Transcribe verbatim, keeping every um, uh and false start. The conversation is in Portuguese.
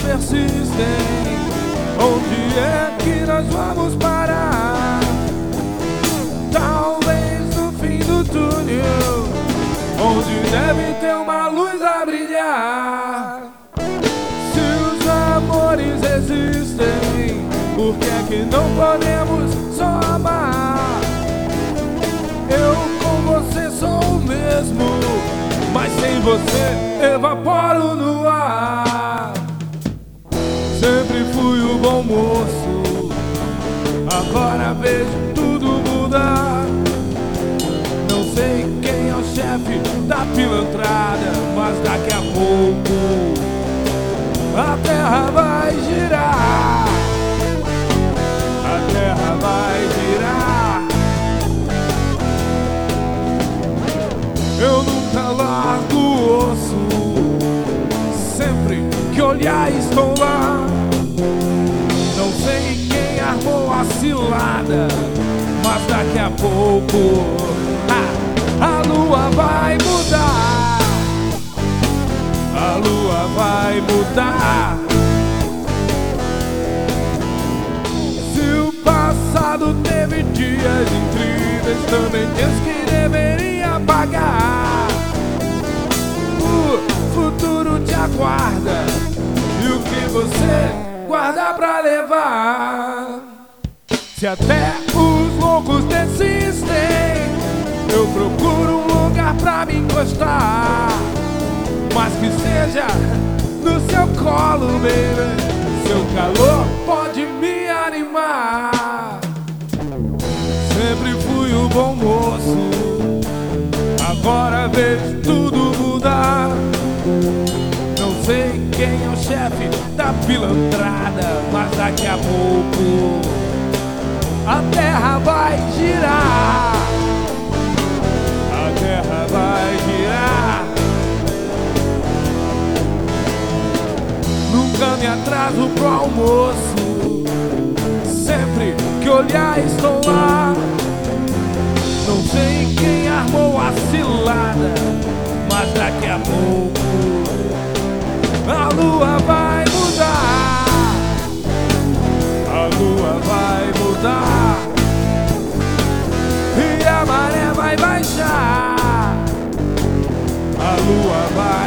persistem. Onde é que nós vamos parar? Talvez no fim do túnel, onde deve ter uma luz a brilhar. Se os amores existem, por que é que não podemos só amar? Eu com você sou o mesmo, mas sem você evaporo no ar. Sempre fui o bom moço, agora vejo tudo mudar. Não sei quem é o chefe da pilantrada, mas daqui a pouco a terra vai girar. A terra vai girar. Eu nunca largo o osso, sempre que olhar estou lá. Não sei quem armou a cilada, mas daqui a pouco ah, a lua vai mudar. A lua vai mudar. Se o passado teve dias incríveis, também dias que deveria pagar. O futuro te aguarda, e o que você guarda pra levar? Se até os loucos desistem, eu procuro um lugar pra me encostar. Mas que seja no seu colo, baby, seu calor pode me animar. Sempre fui o bom moço, agora vejo tudo mudar. Não sei quem é o chefe da pilantrada, mas daqui a pouco a terra vai girar. A terra vai girar. Nunca me atraso pro almoço, sempre que olhar estou lá. Não sei quem armou a cilada, mas daqui a pouco a lua vai mudar. A lua vai mudar. E a maré vai baixar. A lua vai